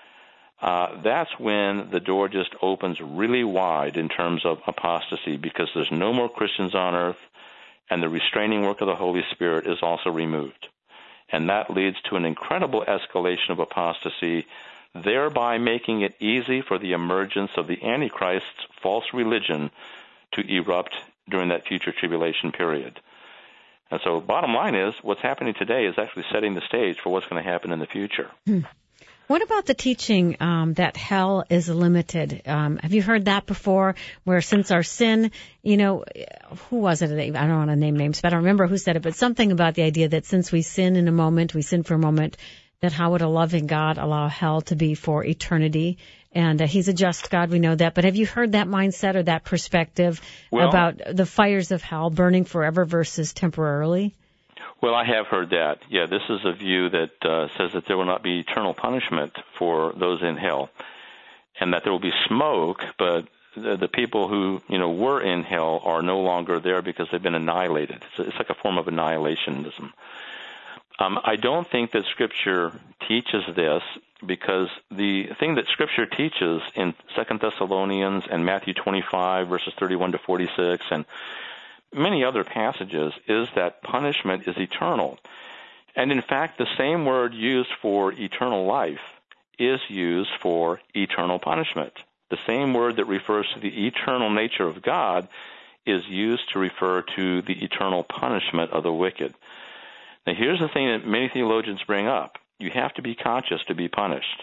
uh, that's when the door just opens really wide in terms of apostasy because there's no more Christians on earth, and the restraining work of the Holy Spirit is also removed. And that leads to an incredible escalation of apostasy, thereby making it easy for the emergence of the Antichrist's false religion to erupt during that future tribulation period. And so bottom line is, what's happening today is actually setting the stage for what's going to happen in the future. Hmm. What about the teaching um, that hell is limited? Um, have you heard that before, where since our sin, you know, who was it? I don't want to name names, but I don't remember who said it, but something about the idea that since we sin in a moment, we sin for a moment, that how would a loving God allow hell to be for eternity? And uh, he's a just God, we know that. But have you heard that mindset or that perspective well, about the fires of hell burning forever versus temporarily? Well, I have heard that. Yeah, this is a view that uh, says that there will not be eternal punishment for those in hell, and that there will be smoke, but the, the people who, you know, were in hell are no longer there because they've been annihilated. It's, it's like a form of annihilationism. Um, I don't think that Scripture teaches this because the thing that Scripture teaches in Second Thessalonians and Matthew twenty-five, verses thirty-one to forty-six, and many other passages is that punishment is eternal. And in fact, the same word used for eternal life is used for eternal punishment. The same word that refers to the eternal nature of God is used to refer to the eternal punishment of the wicked. Now, here's the thing that many theologians bring up. You have to be conscious to be punished.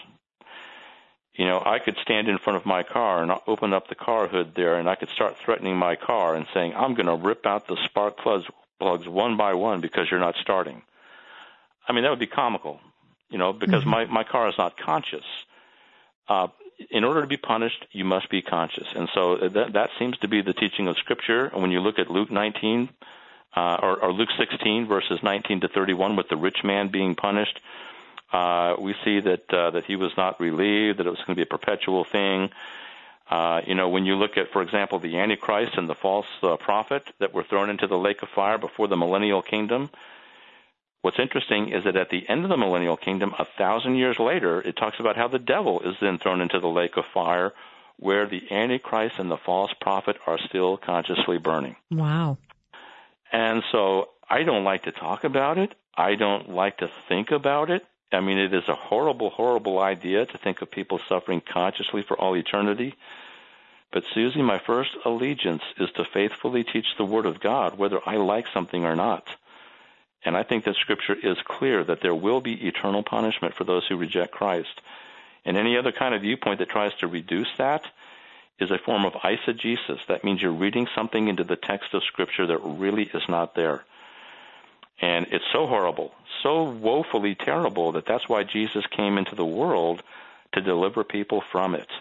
You know, I could stand in front of my car and open up the car hood there, and I could start threatening my car and saying, I'm going to rip out the spark plugs, plugs one by one because you're not starting. I mean, that would be comical, you know, because mm-hmm. my, my car is not conscious. Uh, in order to be punished, you must be conscious. And so that, that seems to be the teaching of Scripture. And when you look at Luke nineteen, uh, or, or Luke sixteen, verses nineteen to thirty-one, with the rich man being punished, uh, we see that uh, that he was not relieved, that it was going to be a perpetual thing. Uh, you know, when you look at, for example, the Antichrist and the false uh, prophet that were thrown into the lake of fire before the millennial kingdom, what's interesting is that at the end of the millennial kingdom, a thousand years later, it talks about how the devil is then thrown into the lake of fire, where the Antichrist and the false prophet are still consciously burning. Wow. And so I don't like to talk about it. I don't like to think about it. I mean, it is a horrible, horrible idea to think of people suffering consciously for all eternity. But, Susie, my first allegiance is to faithfully teach the Word of God, whether I like something or not. And I think that Scripture is clear that there will be eternal punishment for those who reject Christ. And any other kind of viewpoint that tries to reduce that is a form of eisegesis. That means you're reading something into the text of Scripture that really is not there. And it's so horrible, so woefully terrible, that that's why Jesus came into the world, to deliver people from it.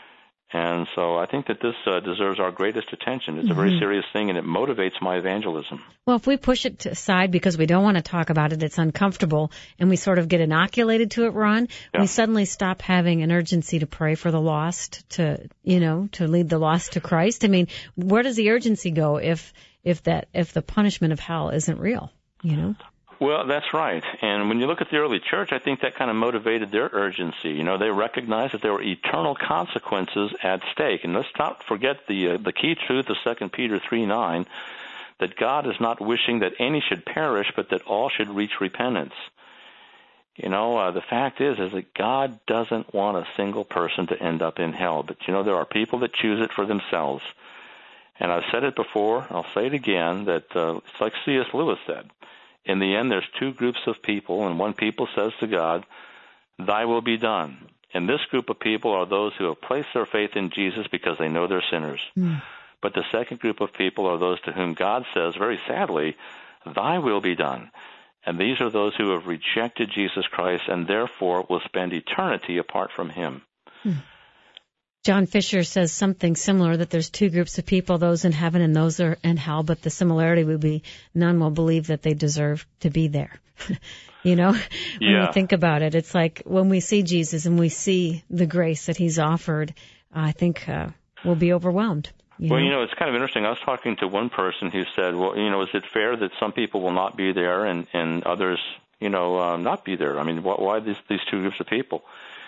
And so I think that this uh, deserves our greatest attention. It's mm-hmm. a very serious thing, and it motivates my evangelism. Well, if we push it aside because we don't want to talk about it, it's uncomfortable, and we sort of get inoculated to it, Ron, yeah. we suddenly stop having an urgency to pray for the lost, to, you know, to lead the lost to Christ. I mean, where does the urgency go if if that if the punishment of hell isn't real, you know? Well, that's right. And when you look at the early church, I think that kind of motivated their urgency. You know, they recognized that there were eternal consequences at stake. And let's not forget the uh, the key truth of Second Peter three nine, that God is not wishing that any should perish, but that all should reach repentance. You know, uh, the fact is, is that God doesn't want a single person to end up in hell. But, you know, there are people that choose it for themselves. And I've said it before, I'll say it again, that uh, it's like C S Lewis said. In the end, there's two groups of people, and one people says to God, "Thy will be done." And this group of people are those who have placed their faith in Jesus because they know they're sinners. Mm. But the second group of people are those to whom God says, very sadly, "Thy will be done." And these are those who have rejected Jesus Christ and therefore will spend eternity apart from Him. Mm. John Fisher says something similar, that there's two groups of people, those in heaven and those are in hell, but the similarity would be none will believe that they deserve to be there. You know, when yeah. we think about it, it's like when we see Jesus and we see the grace that He's offered, I think uh, we'll be overwhelmed. You well, know? you know, it's kind of interesting. I was talking to one person who said, well, you know, is it fair that some people will not be there and, and others, you know, uh, not be there? I mean, why, why these, these two groups of people?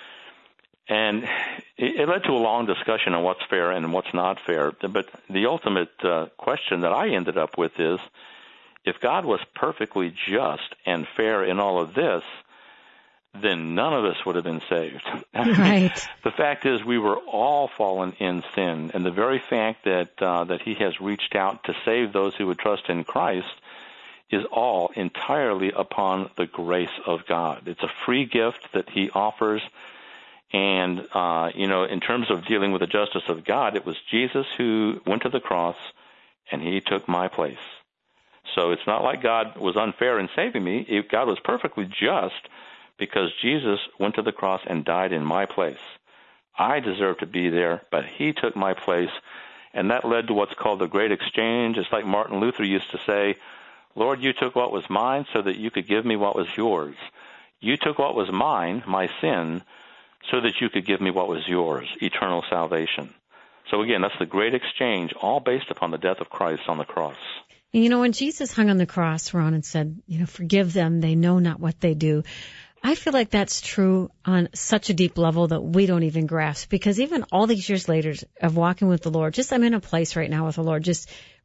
And it led to a long discussion on what's fair and what's not fair. But the ultimate uh, question that I ended up with is, if God was perfectly just and fair in all of this, then none of us would have been saved. Right. The fact is, we were all fallen in sin, and the very fact that uh, that He has reached out to save those who would trust in Christ is all entirely upon the grace of God. It's a free gift that He offers. And, uh, you know, in terms of dealing with the justice of God, it was Jesus who went to the cross, and He took my place. So it's not like God was unfair in saving me. It, God was perfectly just because Jesus went to the cross and died in my place. I deserve to be there, but He took my place, and that led to what's called the Great Exchange. It's like Martin Luther used to say, "Lord, you took what was mine so that you could give me what was yours. You took what was mine, my sin, so that you could give me what was yours, eternal salvation." So again, that's the great exchange, all based upon the death of Christ on the cross. You know, when Jesus hung on the cross, Ron, and said, you know, forgive them, they know not what they do, I feel like that's true on such a deep level that we don't even grasp. Because even all these years later of walking with the Lord, just I'm in a place right now with the Lord, just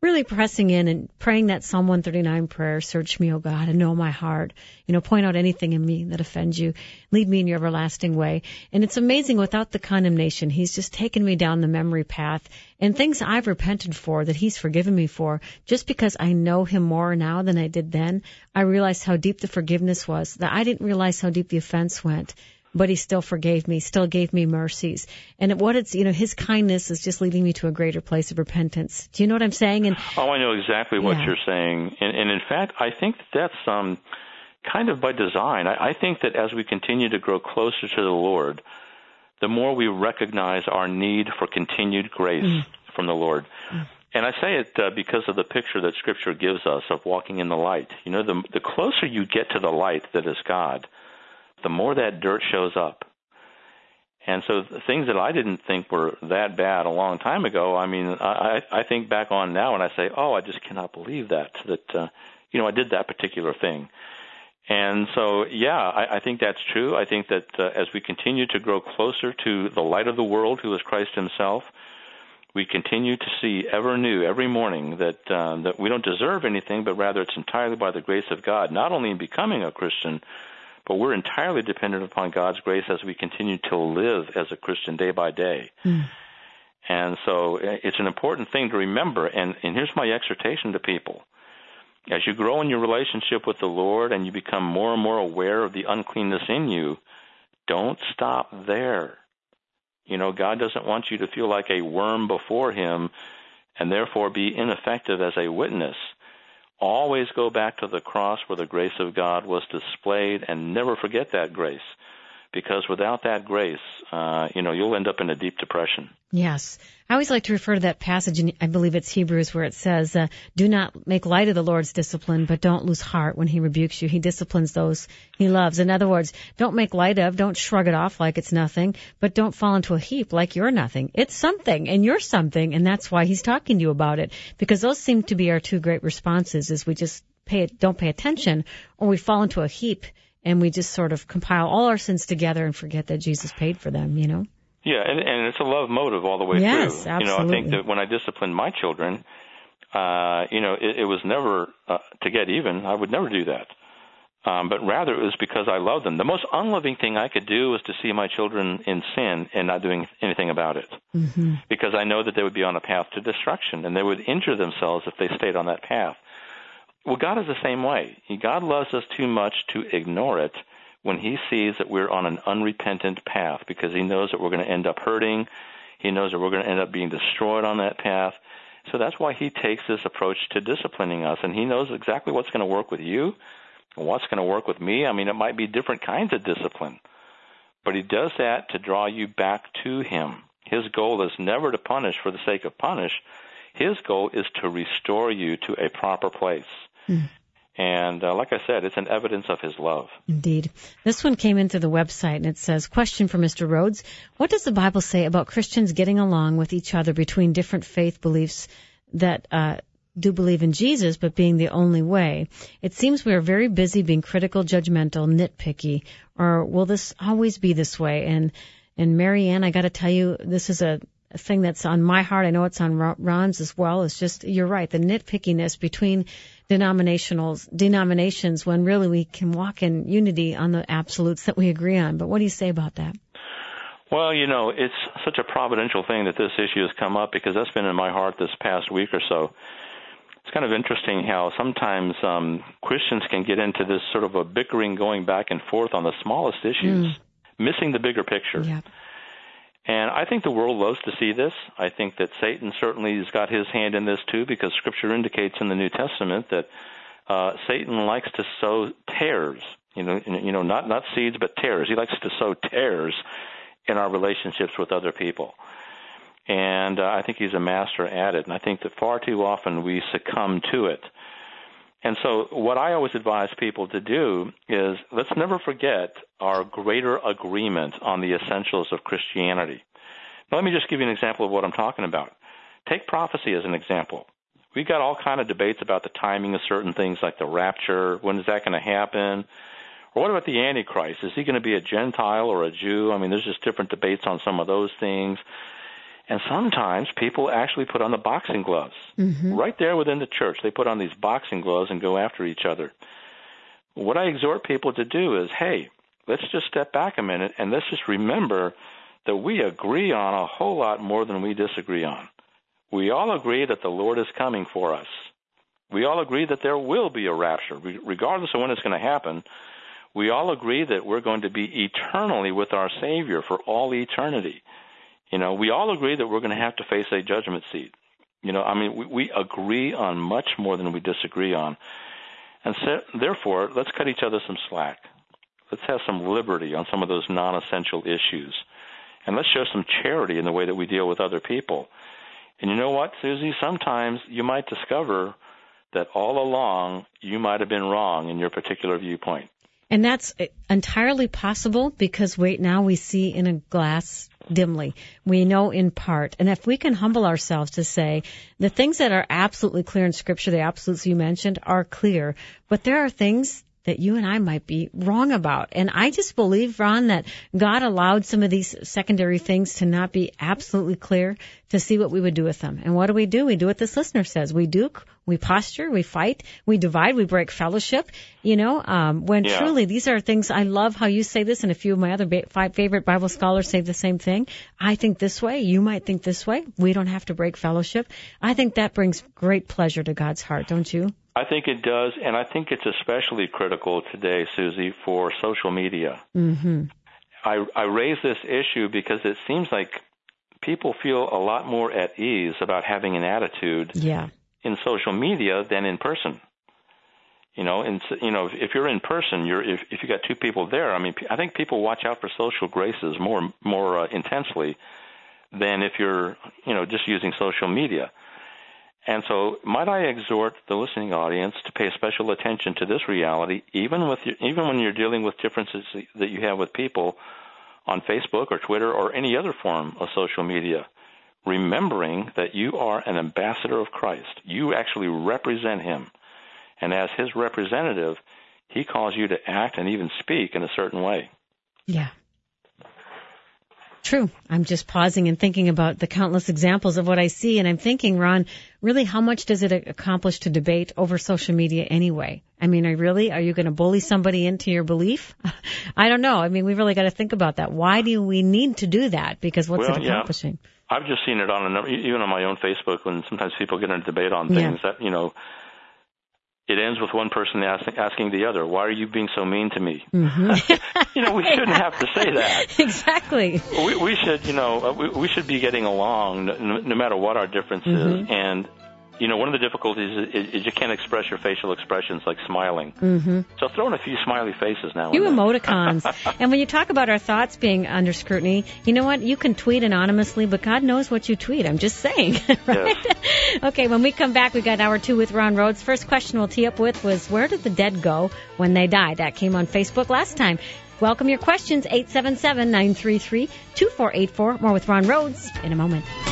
really pressing in and praying that Psalm one thirty-nine prayer, search me, O God, and know my heart. You know, point out anything in me that offends you. Lead me in your everlasting way. And it's amazing, without the condemnation, he's just taken me down the memory path, and things I've repented for that he's forgiven me for. Just because I know him more now than I did then, I realized how deep the forgiveness was, that I didn't realize how deep the offense went. But he still forgave me, still gave me mercies. And what it's, you know, his kindness is just leading me to a greater place of repentance. Do you know what I'm saying? And oh, I know exactly what yeah. you're saying. And, and in fact, I think that's um, kind of by design. I, I think that as we continue to grow closer to the Lord, the more we recognize our need for continued grace mm. from the Lord. Mm. And I say it uh, because of the picture that Scripture gives us of walking in the light. You know, the, the closer you get to the light that is God, the more that dirt shows up. And so the things that I didn't think were that bad a long time ago, I mean, I, I think back on now and I say, oh, I just cannot believe that, that, uh, you know, I did that particular thing. And so, yeah, I, I think that's true. I think that uh, as we continue to grow closer to the light of the world, who is Christ himself, we continue to see ever new every morning that uh, that we don't deserve anything, but rather it's entirely by the grace of God, not only in becoming a Christian, but we're entirely dependent upon God's grace as we continue to live as a Christian day by day. Mm. And so it's an important thing to remember. And, and here's my exhortation to people. As you grow in your relationship with the Lord and you become more and more aware of the uncleanness in you, don't stop there. You know, God doesn't want you to feel like a worm before him and therefore be ineffective as a witness. Always go back to the cross where the grace of God was displayed and never forget that grace. Because without that grace, uh, you know, you'll end up in a deep depression. Yes. I always like to refer to that passage, in, I believe it's Hebrews, where it says, uh, do not make light of the Lord's discipline, but don't lose heart when he rebukes you. He disciplines those he loves. In other words, don't make light of, don't shrug it off like it's nothing, but don't fall into a heap like you're nothing. It's something, and you're something, and that's why he's talking to you about it. Because those seem to be our two great responses, is we just pay don't pay attention, or we fall into a heap, and we just sort of compile all our sins together and forget that Jesus paid for them, you know? Yeah, and, and it's a love motive all the way yes, through. Absolutely. You know, I think that when I disciplined my children, uh, you know, it, it was never uh, to get even. I would never do that. Um, but rather it was because I loved them. The most unloving thing I could do was to see my children in sin and not doing anything about it. Mm-hmm. Because I know that they would be on a path to destruction, and they would injure themselves if they stayed on that path. Well, God is the same way. God loves us too much to ignore it when he sees that we're on an unrepentant path, because he knows that we're going to end up hurting. He knows that we're going to end up being destroyed on that path. So that's why he takes this approach to disciplining us, and he knows exactly what's going to work with you and what's going to work with me. I mean, it might be different kinds of discipline, but he does that to draw you back to him. His goal is never to punish for the sake of punish. His goal is to restore you to a proper place. Mm. And uh, like I said, it's an evidence of his love. Indeed. This one came into the website, and it says, question for Mister Rhodes. What does the Bible say about Christians getting along with each other between different faith beliefs that uh, do believe in Jesus, but being the only way? It seems we are very busy being critical, judgmental, nitpicky. Or will this always be this way? And, and Mary Ann, I got to tell you, this is a A thing that's on my heart. I know it's on Ron's as well. It's just, you're right, the nitpickiness between denominationals, denominations when really we can walk in unity on the absolutes that we agree on. But what do you say about that? Well, you know, it's such a providential thing that this issue has come up, because that's been in my heart this past week or so. It's kind of interesting how sometimes um, Christians can get into this sort of a bickering going back and forth on the smallest issues, mm. missing the bigger picture. Yeah. And I think the world loves to see this. I think that Satan certainly has got his hand in this too, because Scripture indicates in the New Testament that uh, Satan likes to sow tares. You know, you know, not not seeds, but tares. He likes to sow tares in our relationships with other people. And uh, I think he's a master at it. And I think that far too often we succumb to it. And so what I always advise people to do is, let's never forget our greater agreement on the essentials of Christianity. Now, let me just give you an example of what I'm talking about. Take prophecy as an example. We've got all kind of debates about the timing of certain things like the rapture. When is that going to happen? Or what about the Antichrist? Is he going to be a Gentile or a Jew? I mean, there's just different debates on some of those things. And sometimes people actually put on the boxing gloves. Mm-hmm. Right there within the church, they put on these boxing gloves and go after each other. What I exhort people to do is, hey, let's just step back a minute and let's just remember that we agree on a whole lot more than we disagree on. We all agree that the Lord is coming for us. We all agree that there will be a rapture, regardless of when it's going to happen. We all agree that we're going to be eternally with our Savior for all eternity. You know, we all agree that we're going to have to face a judgment seat. You know, I mean, we, we agree on much more than we disagree on. And so, therefore, let's cut each other some slack. Let's have some liberty on some of those non-essential issues. And let's show some charity in the way that we deal with other people. And you know what, Susie? Sometimes you might discover that all along you might have been wrong in your particular viewpoint. And that's entirely possible because right now we see in a glass dimly. We know in part. And if we can humble ourselves to say the things that are absolutely clear in Scripture, the absolutes you mentioned, are clear. But there are things that you and I might be wrong about. And I just believe, Ron, that God allowed some of these secondary things to not be absolutely clear to see what we would do with them. And what do we do? We do what this listener says. We duke, we posture, we fight, we divide, we break fellowship. You know, um, when yeah. truly these are things, I love how you say this, and a few of my other ba- five favorite Bible scholars say the same thing. I think this way, you might think this way. We don't have to break fellowship. I think that brings great pleasure to God's heart, don't you? I think it does, and I think it's especially critical today, Susie, for social media. Mm-hmm. I, I raise this issue because it seems like people feel a lot more at ease about having an attitude yeah. in social media than in person. You know, and you know, if you're in person, you're if, if you got two people there. I mean, I think people watch out for social graces more more uh, intensely than if you're, you know, just using social media. And so might I exhort the listening audience to pay special attention to this reality, even with your, even when you're dealing with differences that you have with people on Facebook or Twitter or any other form of social media, remembering that you are an ambassador of Christ. You actually represent him. And as his representative, he calls you to act and even speak in a certain way. Yeah. True. I'm just pausing and thinking about the countless examples of what I see, and I'm thinking, Ron, really, how much does it accomplish to debate over social media anyway? I mean, are really, are you going to bully somebody into your belief? I don't know. I mean, we really got to think about that. Why do we need to do that? Because what's well, it accomplishing? Yeah. I've just seen it on a number, even on my own Facebook, when sometimes people get into debate on things yeah. that, you know, it ends with one person asking, asking the other, why are you being so mean to me? Mm-hmm. You know, we shouldn't have to say that. Exactly. We, we should, you know, we, we should be getting along no, no matter what our difference mm-hmm. is. And, you know, one of the difficulties is, is you can't express your facial expressions like smiling. Mm-hmm. So throw in a few smiley faces now. Few emoticons. And when you talk about our thoughts being under scrutiny, you know what? You can tweet anonymously, but God knows what you tweet. I'm just saying. Right? Yes. Okay, when we come back, we got hour two with Ron Rhodes. First question we'll tee up with was, where did the dead go when they die? That came on Facebook last time. Welcome your questions, eight seven seven, nine three three, two four eight four. More with Ron Rhodes in a moment.